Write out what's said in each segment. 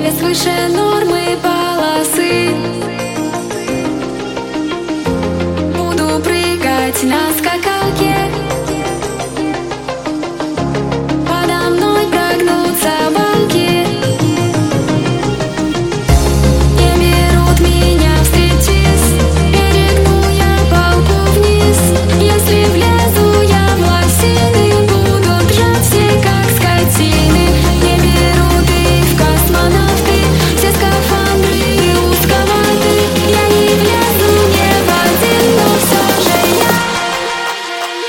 Вес выше нормы полосы. Буду прыгать на скакалке. Подо мной прогнутся банки. Не берут меня в стриптиз. Перегну я палку вниз. Если влезу я в лосины, будут ржать все как скотины. Не берут их в космонавты. Все скафандры узковаты. Я не влезу не в один, но все же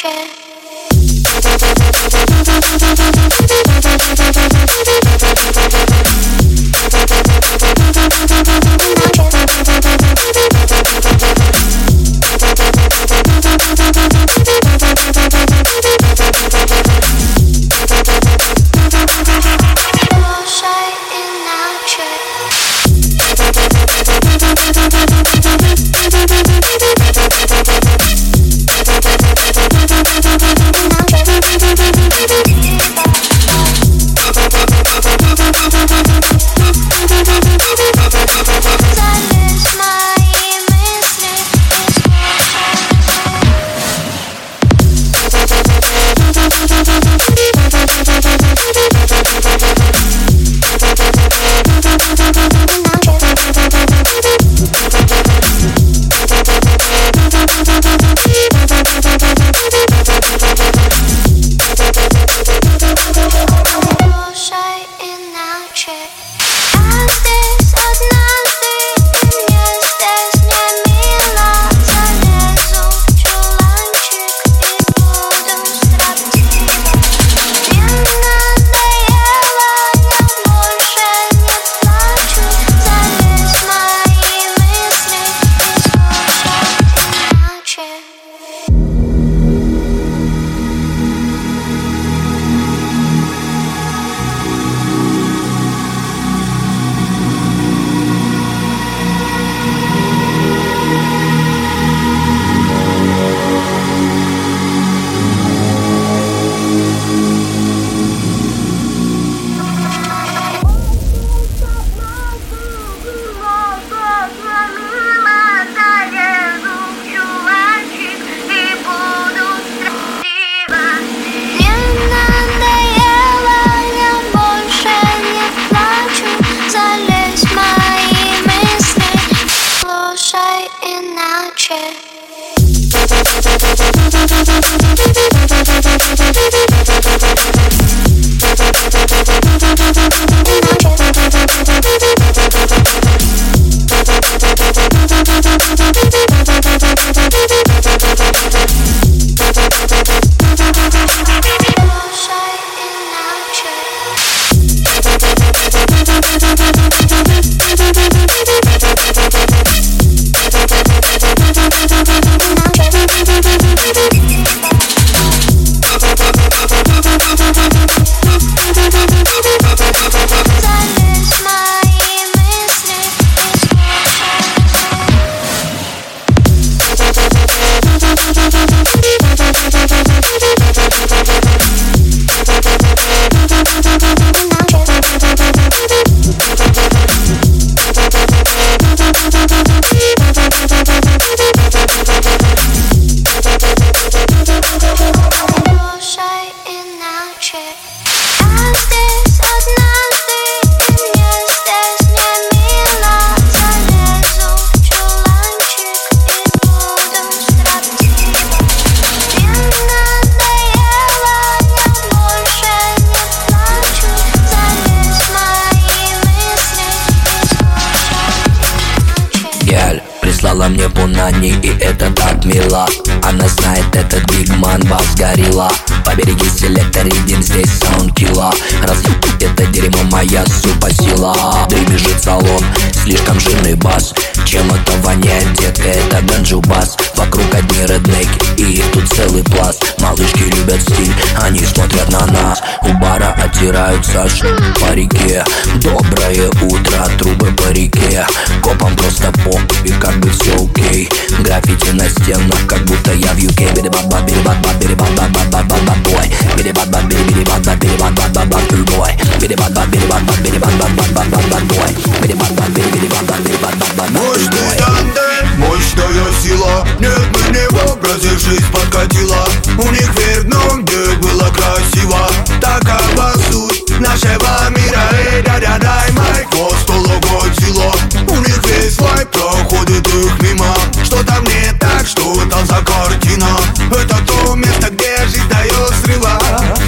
Прислала мне пунани, и это так мило. Она знает этот бигман, бас горилла. Побереги селектор, ридим здесь саундкилла. Разъебать это дерьмо моя супа-сила. Дым бежит салон, слишком жирный бас. Чем это воняет, детка, это ганджубас. Вокруг одни реднеки, и их тут целый пласт. Малышки любят стиль, они смотрят на нас. У бара оттираются по реке. Доброе утро, трубы по реке. Копам просто поп, и как бы все окей. Граффити на стенах, как будто я в UK. Бери-бат-бат, бери-бат-бат, бери-бат-бат-бат-бат-бат, бой. Бери-бат-бат, бери-бери-бат-бат, бери-бат-бат-бат-бат, бой. Бери-бат-бат, бери-бат-бат, бери-бат-бат-бат-бат-бат, бой. Бери-бат-бат, бери-бери-бат-бат, бери-бат-бат-бат-бат. Мощный тандем, мощная сила. Нет, мы не в образе, жизнь подкатила. У них вверх дном, где было красиво. Такова суть нашего мира. Эй, да-да-дай, майк, хвост, полугодзилла. У них весь лайк проходит их мимо. Что там не так, что там за картина? Это то место, где жизнь дает срыва.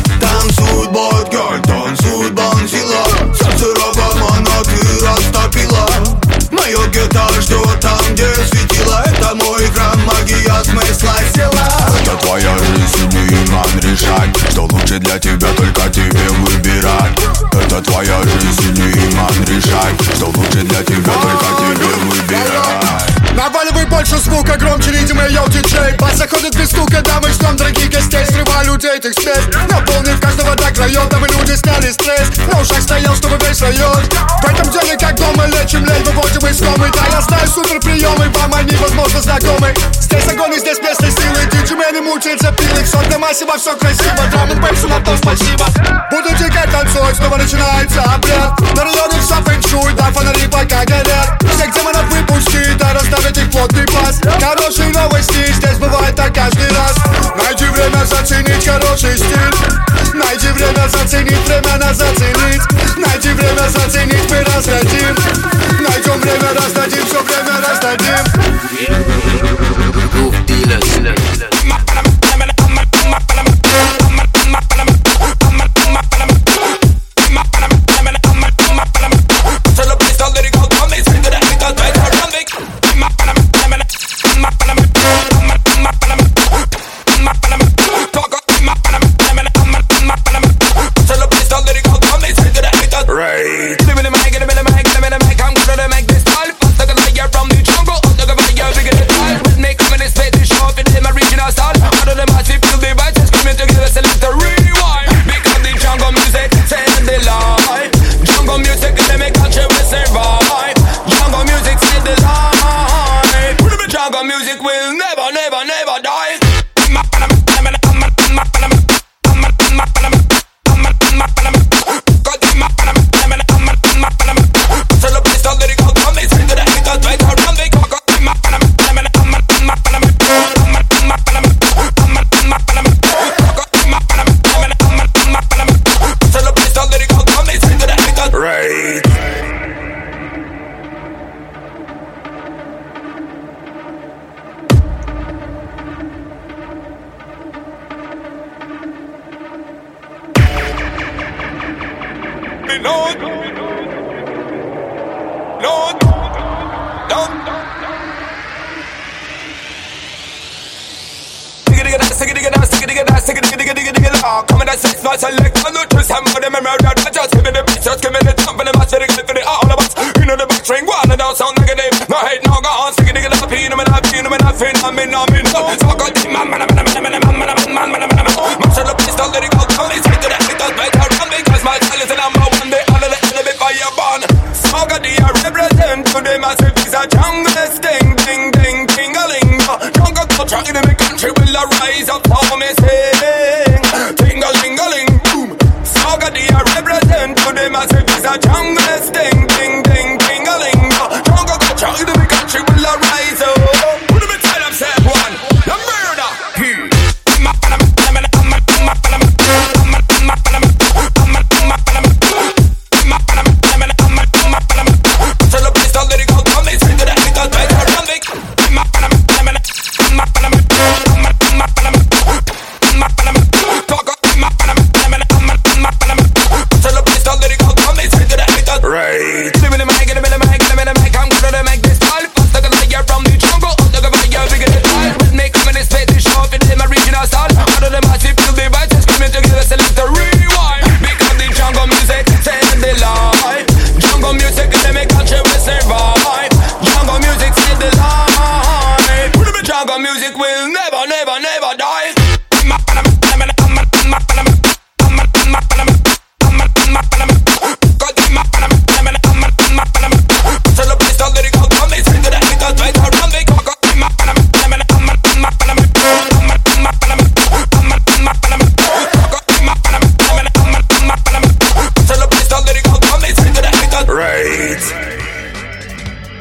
Танцует бот-герл, танцует банзила. Сердце рабомана ты растопила. Мое гетто ждет там, где светило. Это мой храм, магия смысла села. для тебя, только тебе выбирать. Это твоя жизнь, не иман решай. Что лучше для тебя, только тебе выбирать. Наваливай больше звука, громче ритм, йоу, диджей. Бас заходит без стука, да, мы ждем дорогих гостей. Срывай людей, их спец, наполнив каждого до краев, дабы люди сняли стресс. На ушах стоял, чтобы весь район. В этом деле как дома, лечим лень, выводим из комы. Да, я знаю супер приемы, вам они, возможно, знакомы. Здесь огонь и здесь местной силы, диджемены мучаются пилы. Все для массива, все красиво, драм н бейс, на то спасибо. Буду тикать, танцевать, снова начинается обряд. На районе все фэншуй, да, фонари пока горят. Всех демонов выпусти, да, расставить их плотный пас. Хорошие новости, здесь бывает так каждый раз. Найди время заценить хороший стиль. Найди время заценить, время заценить. Найди время заценить, мы раздадим. Найдем время, раздадим, все время раздадим. Groove Dealers.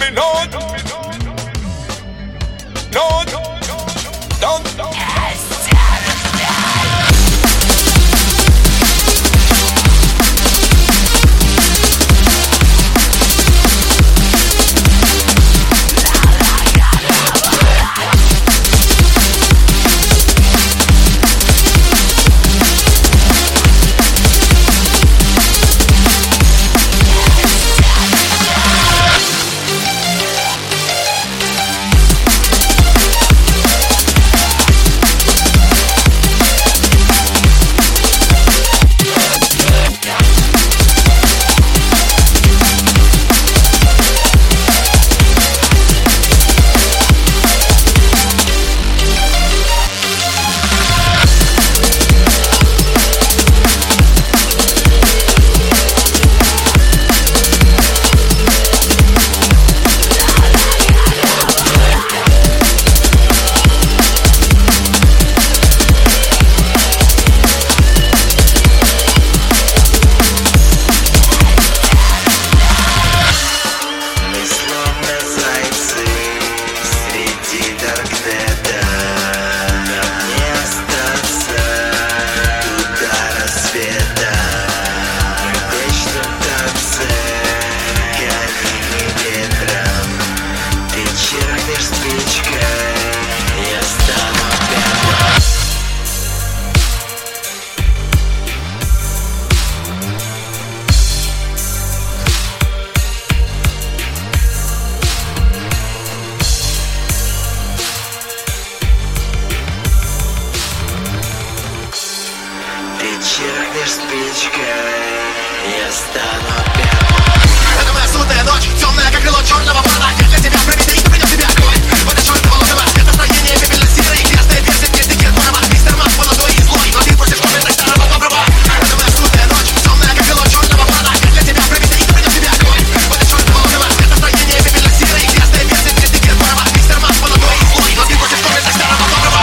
Yes. зажжешь спичкой, я стану первым. Это моя судная ночь, темная как крыло черного плана. Я для тебя проведу, кто принес тебе огонь. В это чертово логово, это настроение пепельно-серое. Грязная песня, где стекет ворова. Мистер Мак, молодой и злой, но ты против комнаты старого доброго. Это моя судная ночь, темная как крыло черного плана. Я для тебя проведу, кто принес тебе огонь. В это чертово логово, это настроение пепельно-серое. Грязная песня, где стекет ворова. Мистер Мак, молодой и злой, но ты против комнаты старого доброго.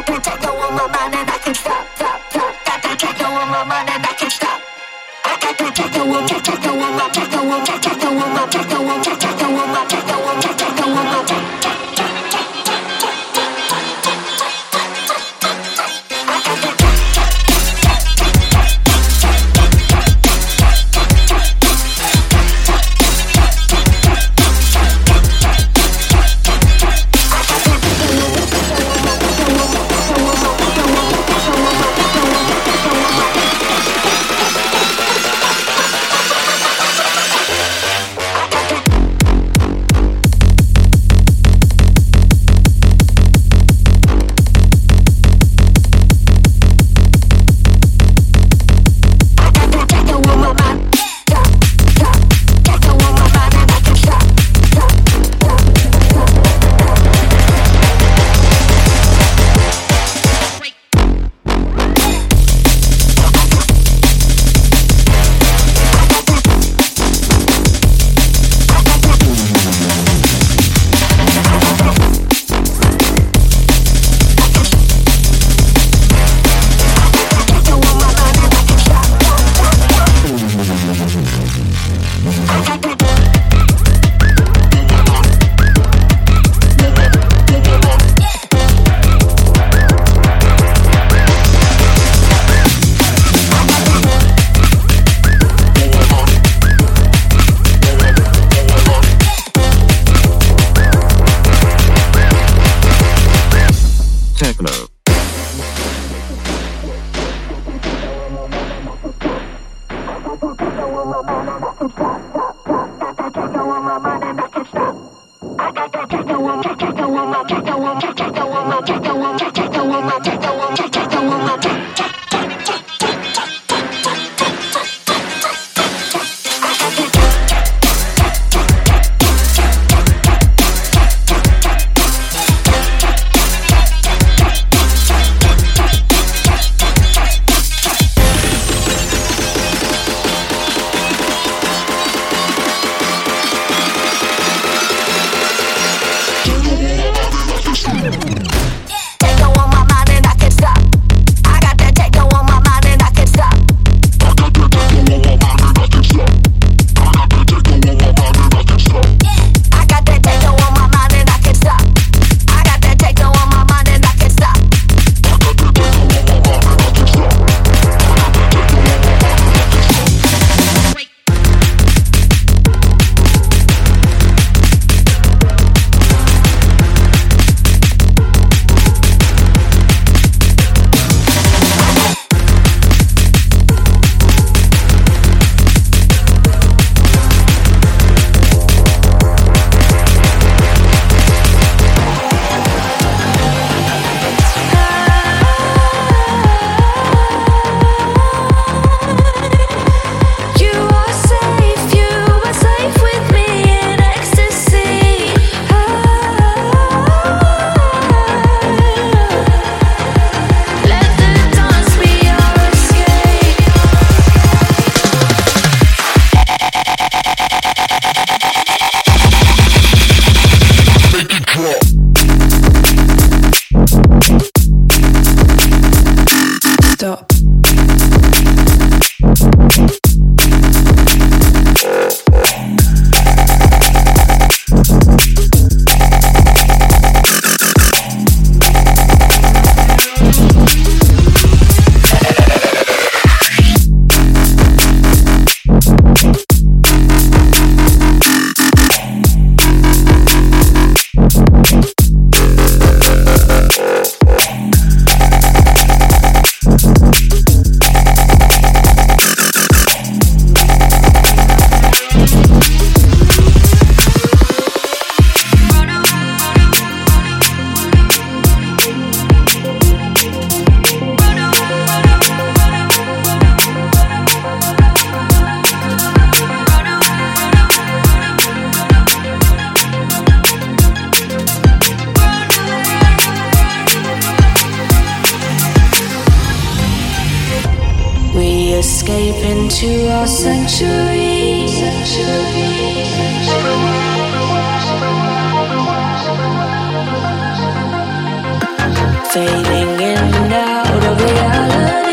got that techno on my mind and I can't stop, stop, stop. Got that techno on my mind and I can't stop. I got that techno on, techno on my, techno on, techno on my, techno on, techno on my, techno on, techno on my, techno. escape into our sanctuary. fading in and out of reality.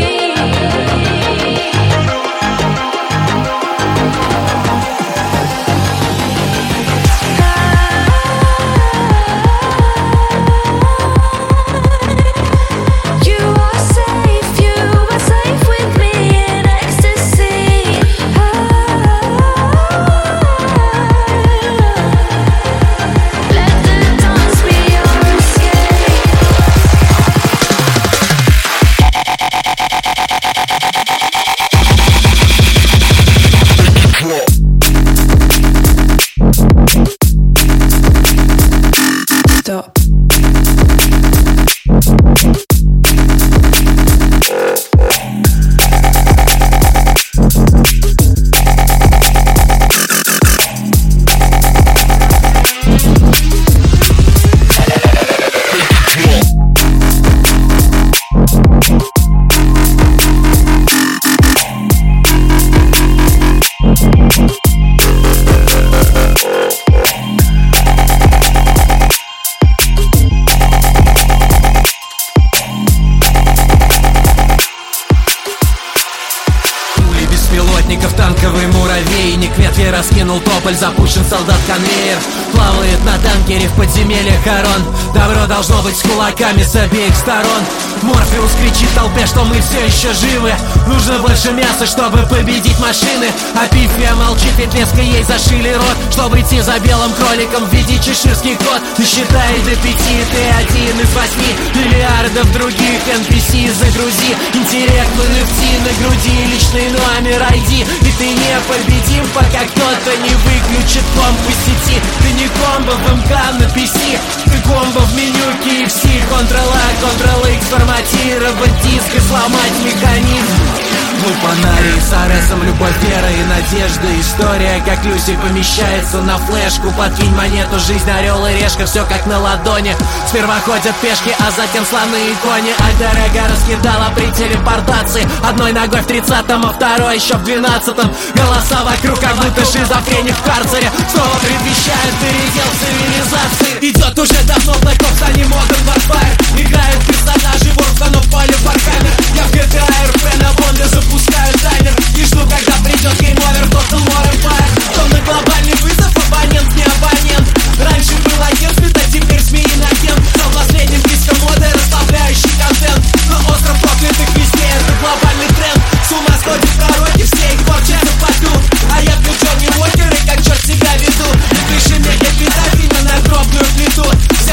Танковый муравейник, ветви раскинул тополь, запущен солдат-конвейер. Плавает на танкере в подземельях Харон. Добро должно быть с кулаками с обеих сторон. Морфеус кричит толпе, что мы все еще живы. Нужно больше мяса, чтобы победить машины. А Пифия молчит, ведь леской ей зашили рот, чтобы идти за белым кроликом в виде чеширский кот. Ты считай до 5, ты 1 из 8 миллиардов других NPC. Загрузи интеллект в NFT на груди, личный номер ID. И ты непобедим, пока кто-то не выключит комп из сети. Ты не комбо в МК на PC, ты комбо в меню KFC. Ctrl-A, Ctrl-X, форматировать диск и сломать механизм. Мы фонари с Аресом, любовь, вера и надежда. История, как Люси, помещается на флешку. Подкинь монету, жизнь, орел и решка, все как на ладони. Сперва ходят пешки, а затем слоны и кони. Альтер-эго раскидала при телепортации. Одной ногой в 30-м, а второй еще в 12-м. Голоса вокруг, как будто шизофреник в карцере. Снова предвещает передел цивилизации. Идет уже давно Black Ops, а не Modern Warfare. Играют персонажи Warzone, но в поле Warhammer. Я в GTA RP на бомбе запускаю таймер и жду, когда придет Game Over, Total War Empire. Темный глобальный вызов, абонент, не абонент. Раньше был агент, а теперь СМИ инагент. Стал последним диском моды, расслабляющий контент. Но остров проклятых везде, это глобальный тренд. С ума сходят пророки, все их ворчатся в поту. А я пью Джонни Уокер и как черт себя веду. И пиши мне эпитафию на надгробную плиту.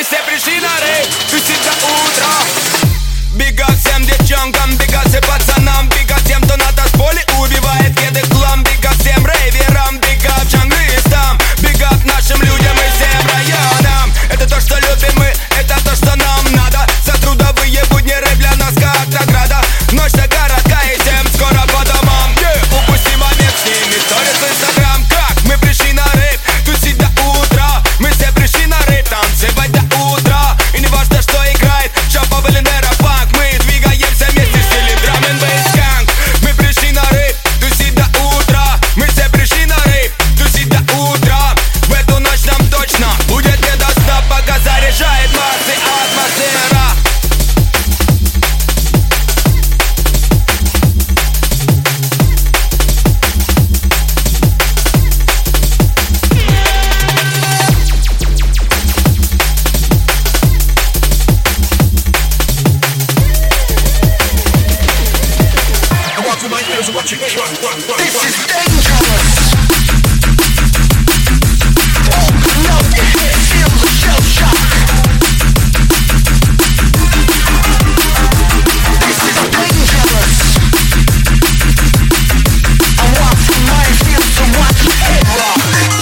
Мы все пришли на рейв, тусить до утра. Бига всем девчонкам, бига всем пацанам, бига всем, кто на танцполе убивает кеды в хлам. Бига всем рейверам, бига джанглистам, бига нашим людям и всем районам. Это то, что любим мы, это то, что нам надо. За трудовые будни рэп для нас как награда. Ночь-то короткая и всем скоро по домам. Упусти момент, сними сторис в Инстаграм. Как мы пришли на рэп, тусить до утра. Мы все пришли на рэп, танцевать до утра. И не важно, что играет, шапа, балендера, фанк. Мы двигаемся вместе в стиле драм н бейс ганг. Мы пришли на рэп, тусить до утра. Мы все пришли на рэп, тусить до утра. В эту ночь нам точно будет не до сна, пока заряжает массы атмосфера. This is dangerous. Open up your head, feel the shell shock. This is dangerous. I walk through minefields to watch your head rock.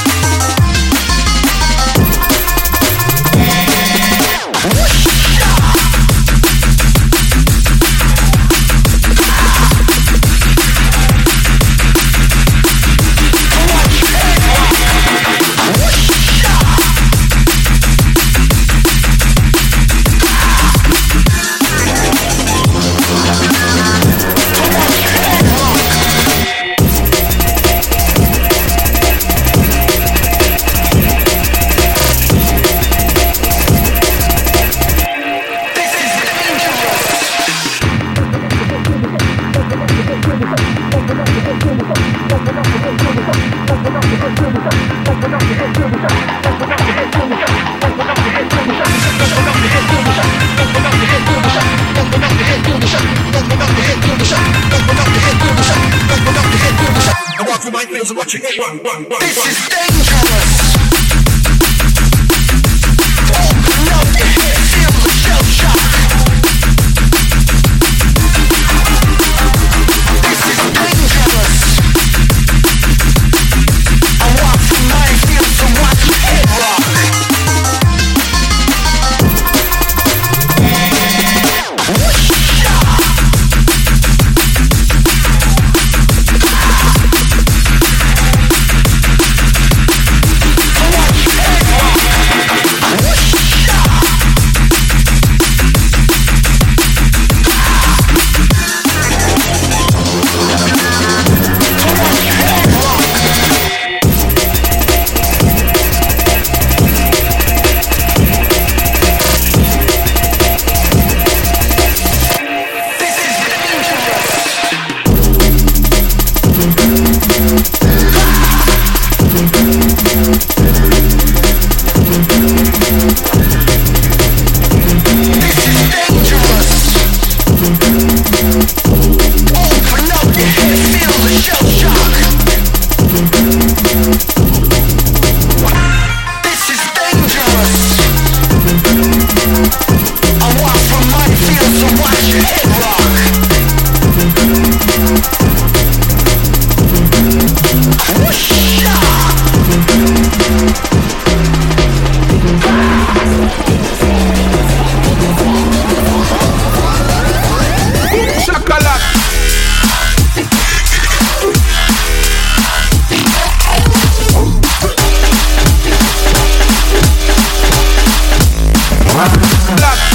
This is dangerous. Open up your head, feel the shell shock. This is dangerous. I walk through minefields to watch your head rock. Black